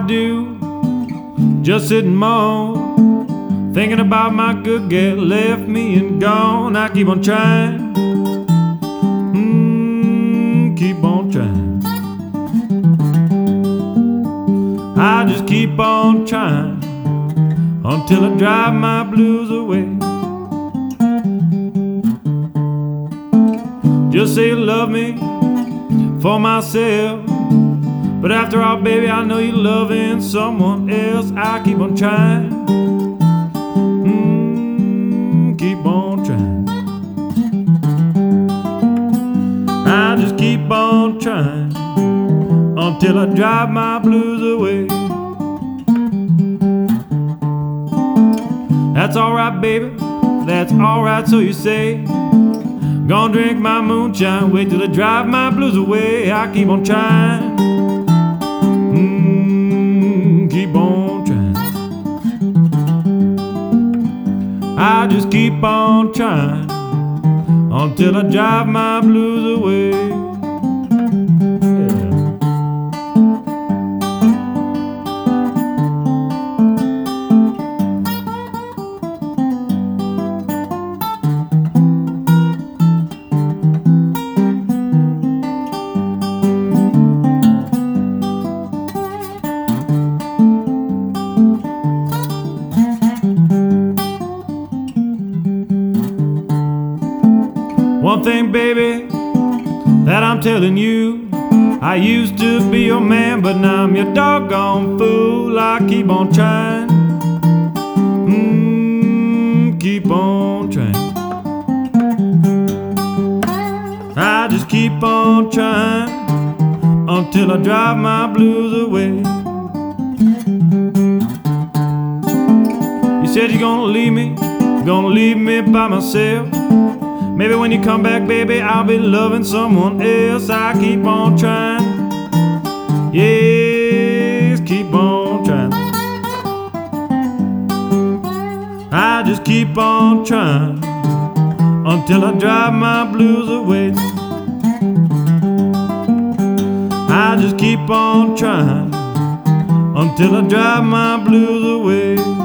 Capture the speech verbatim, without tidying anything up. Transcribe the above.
do, just sit and moan, thinking about my good girl left me and gone. I keep on trying, mm, keep on trying. I just keep on trying until I drive my blues away. Just say you love me for myself, but after all, baby, I know you're loving someone else. I keep on trying, mm, keep on trying. I just keep on trying until I drive my blues away. That's alright, baby, that's alright, so you say. Gonna drink my moonshine, wait till I drive my blues away. I keep on trying, mm, keep on trying. I just keep on trying until I drive my blues away. One thing, baby, that I'm telling you, I used to be your man, but now I'm your doggone fool. I keep on trying, mm, keep on trying. I just keep on trying until I drive my blues away. You said you're gonna leave me, gonna leave me by myself. Maybe when you come back, baby, I'll be loving someone else. I keep on trying, yes, keep on trying. I just keep on trying until I drive my blues away. I just keep on trying until I drive my blues away.